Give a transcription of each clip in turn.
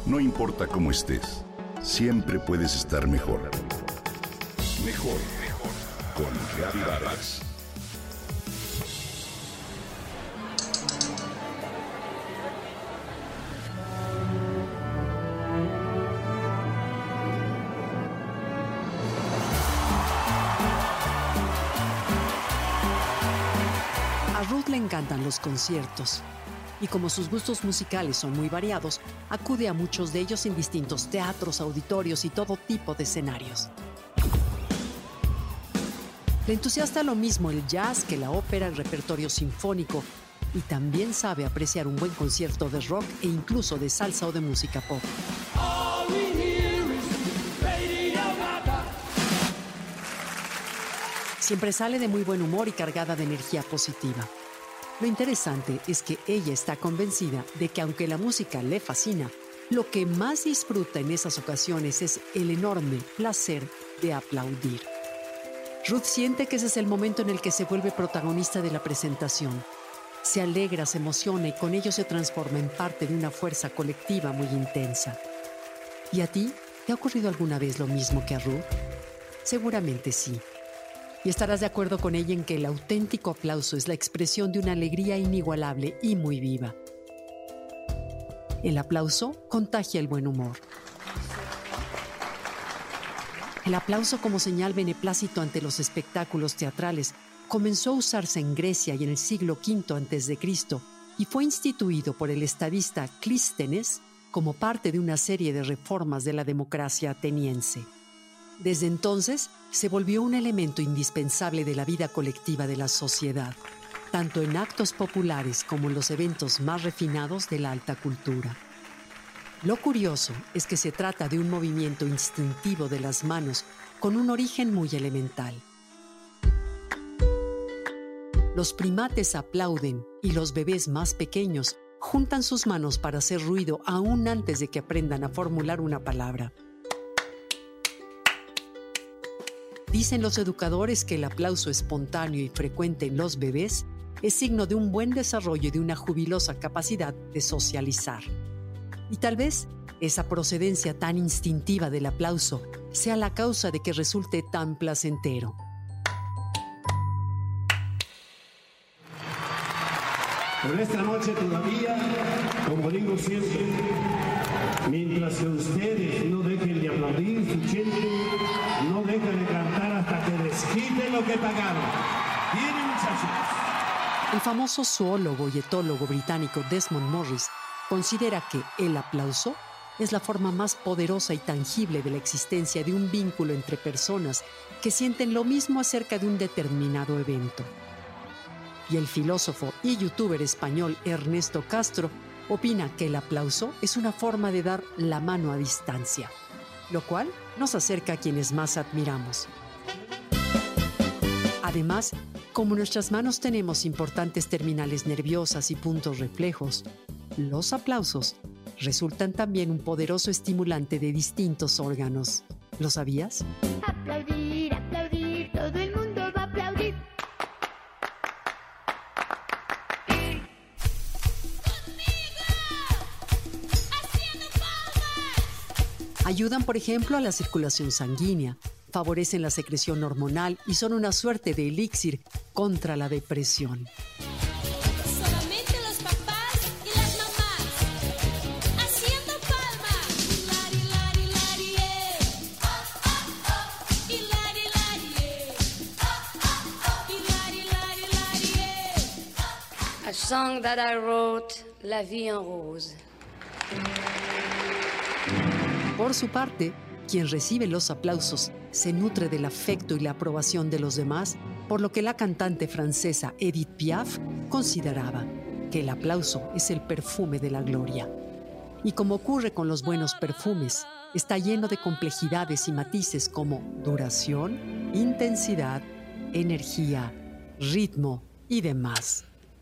No importa cómo estés, siempre puedes estar mejor. Mejor, mejor. Con Gaby Vargas. A Ruth le encantan los conciertos y como sus gustos musicales son muy variados, acude a muchos de ellos en distintos teatros, auditorios y todo tipo de escenarios. Le entusiasta lo mismo el jazz que la ópera, el repertorio sinfónico y también sabe apreciar un buen concierto de rock e incluso de salsa o de música pop. Siempre sale de muy buen humor y cargada de energía positiva. Lo interesante es que ella está convencida de que aunque la música le fascina, lo que más disfruta en esas ocasiones es el enorme placer de aplaudir. Ruth siente que ese es el momento en el que se vuelve protagonista de la presentación. Se alegra, se emociona y con ello se transforma en parte de una fuerza colectiva muy intensa. ¿Y a ti? ¿Te ha ocurrido alguna vez lo mismo que a Ruth? Seguramente sí. Y estarás de acuerdo con ella en que el auténtico aplauso es la expresión de una alegría inigualable y muy viva. El aplauso contagia el buen humor. El aplauso como señal beneplácito ante los espectáculos teatrales comenzó a usarse en Grecia y en el siglo V a.C. y fue instituido por el estadista Clístenes como parte de una serie de reformas de la democracia ateniense. Desde entonces, se volvió un elemento indispensable de la vida colectiva de la sociedad, tanto en actos populares como en los eventos más refinados de la alta cultura. Lo curioso es que se trata de un movimiento instintivo de las manos con un origen muy elemental. Los primates aplauden y los bebés más pequeños juntan sus manos para hacer ruido aún antes de que aprendan a formular una palabra. Dicen los educadores que el aplauso espontáneo y frecuente en los bebés es signo de un buen desarrollo y de una jubilosa capacidad de socializar. Y tal vez esa procedencia tan instintiva del aplauso sea la causa de que resulte tan placentero. Por esta noche todavía, como digo siempre, mientras que ustedes no dejen de aplaudir su gente, no dejen de cantar hasta que les quiten lo que pagaron. ¿Vienen, muchachos? El famoso zoólogo y etólogo británico Desmond Morris considera que el aplauso es la forma más poderosa y tangible de la existencia de un vínculo entre personas que sienten lo mismo acerca de un determinado evento. Y el filósofo y youtuber español Ernesto Castro opina que el aplauso es una forma de dar la mano a distancia, lo cual nos acerca a quienes más admiramos. Además, como en nuestras manos tenemos importantes terminales nerviosas y puntos reflejos, los aplausos resultan también un poderoso estimulante de distintos órganos. ¿Lo sabías? Aplaudir, aplaudir, todo el mundo va a aplaudir. Ayudan, por ejemplo, a la circulación sanguínea, favorecen la secreción hormonal y son una suerte de elixir contra la depresión. Solamente los papás y las mamás haciendo palmas. Lari, lari, lari, oh, oh, oh. Y lari, lari, oh, oh, oh. Y lari, lari, lari, A song that I wrote, La vie en rose. Por su parte, quien recibe los aplausos se nutre del afecto y la aprobación de los demás, por lo que la cantante francesa Edith Piaf consideraba que el aplauso es el perfume de la gloria. Y como ocurre con los buenos perfumes, está lleno de complejidades y matices como duración, intensidad, energía, ritmo y demás.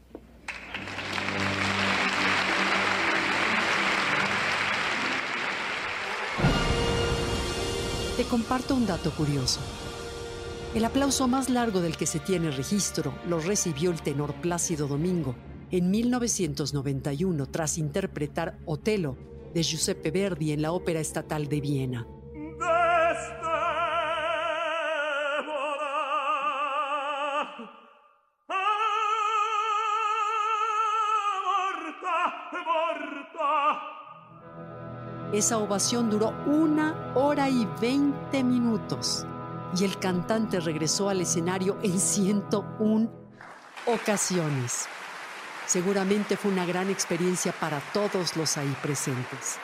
Te comparto un dato curioso. El aplauso más largo del que se tiene registro lo recibió el tenor Plácido Domingo en 1991 tras interpretar Otelo de Giuseppe Verdi en la Ópera Estatal de Viena. Esa ovación duró 1 hora y 20 minutos y el cantante regresó al escenario en 101 ocasiones. Seguramente fue una gran experiencia para todos los ahí presentes.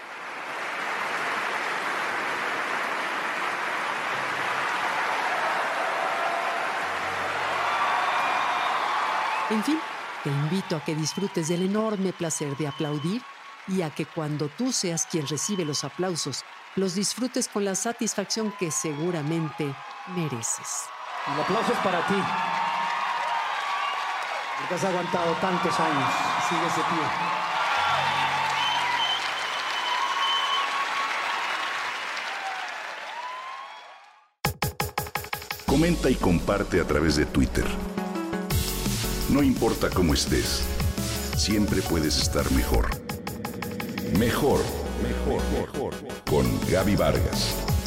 En fin, te invito a que disfrutes del enorme placer de aplaudir y a que cuando tú seas quien recibe los aplausos, los disfrutes con la satisfacción que seguramente mereces. El aplauso es para ti, porque has aguantado tantos años y sigues de pie. Comenta y comparte a través de Twitter. No importa cómo estés, siempre puedes estar mejor. Mejor, mejor, mejor. Con Gaby Vargas.